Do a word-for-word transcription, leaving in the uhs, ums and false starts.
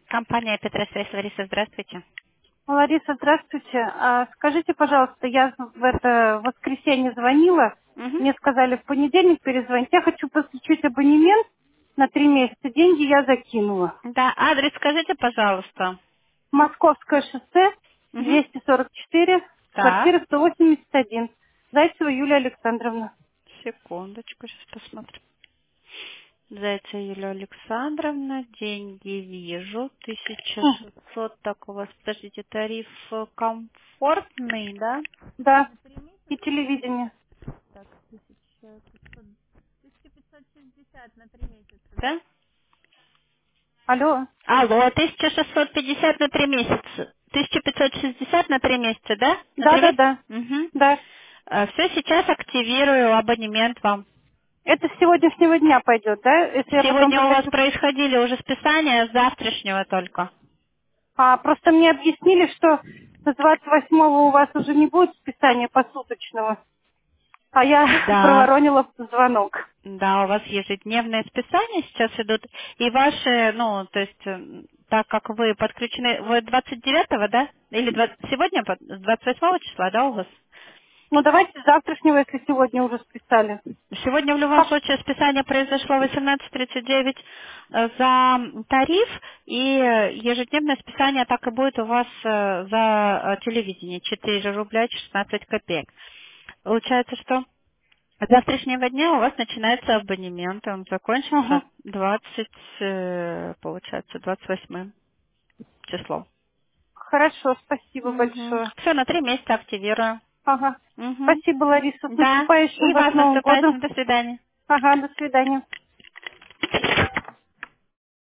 Компания Петросвязь, Лариса, здравствуйте. Лариса, здравствуйте. А, скажите, пожалуйста, я в это воскресенье звонила, Мгм. мне сказали в понедельник перезвонить. Я хочу подключить абонемент на три месяца. Деньги я закинула. Да, адрес скажите, пожалуйста. Московское шоссе, Мгм. двести сорок четыре, Так, квартира сто восемьдесят один. Зайцева Юлия Александровна. секундочку, сейчас посмотрим. Зайцева Юлия Александровна, деньги вижу, тысяча Хм, шестьсот, так у вас, подождите, тариф э, комфортный, да? да, и телевидение. Да? Алло, Алло, тысяча шестьсот пятьдесят на три месяца. тысяча пятьсот шестьдесят на три месяца, да? На три месяца? да-да-да, Угу. да. Все, сейчас активирую абонемент вам. Это с сегодняшнего дня пойдет, да? Если я потом Сегодня у вас захочу. происходили уже списания, с завтрашнего только. А, просто мне объяснили, что с двадцать восьмого у вас уже не будет списания посуточного. А я Да, проворонила звонок. да, у вас ежедневные списания сейчас идут. И ваши, ну, то есть, м, так как вы подключены, вы двадцать девятого, да? Или двадцать сегодня, под- с двадцать восьмого числа, да, у вас? Ну, давайте с завтрашнего, если сегодня уже списали. Сегодня в любом Как? случае списание произошло в восемнадцать тридцать девять э, за тариф, и э, ежедневное списание так и будет у вас э, за э, телевидение четыре рубля шестнадцать копеек. Получается, что с завтрашнего дня у вас начинается абонемент, он Угу. закончится двадцать, э, получается, двадцать восьмым числом. Хорошо, спасибо Угу. большое. Все, на три месяца активирую. Ага. Угу. Спасибо, Лариса. С Да, наступающим и вас вас Новым годом. наступающим. До свидания. Ага, до свидания.